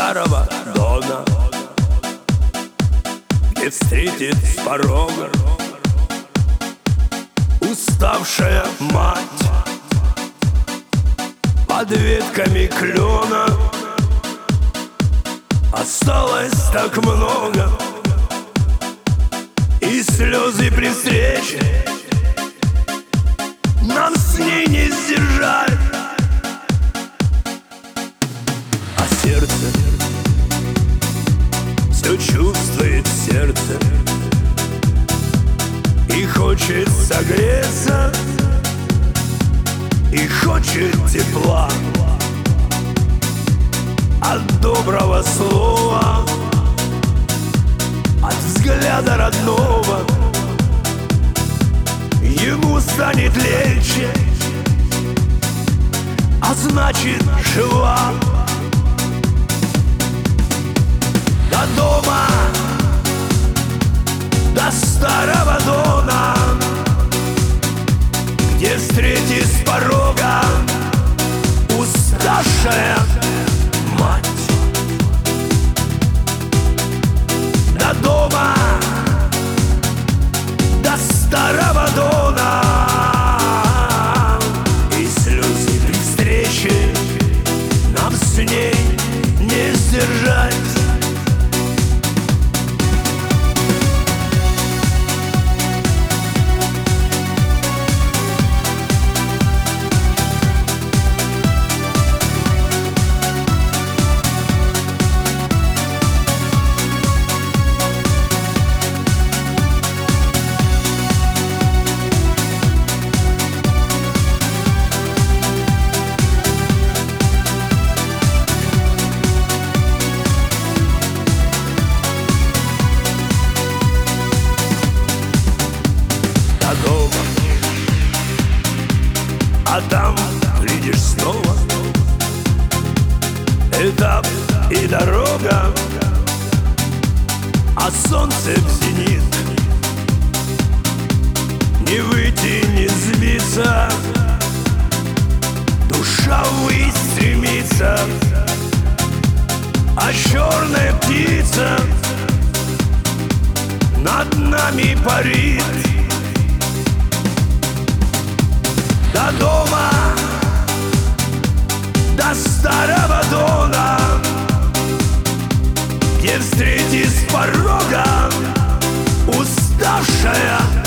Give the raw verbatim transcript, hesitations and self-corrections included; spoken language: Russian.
старого дона, где встретит с порога уставшая мать. Под ветками клена осталось так много, и слезы при встрече нам с ней не сдержать. А сердце все чувствует сердце и хочет согреться, и хочет тепла от доброго слова, от взгляда родного. Ему станет легче, а значит жива. До дома, до старого дона, где встретит с порога уставшая мать. До дома, до старого дона, и слезы при встрече нам с ней не сдержать. А там видишь снова этап и дорога, а солнце в зенит. Не выйти, не сбиться, душа ввысь стремится, а черная птица над нами парит. До дома, до старого дона, где встретит с порога уставшая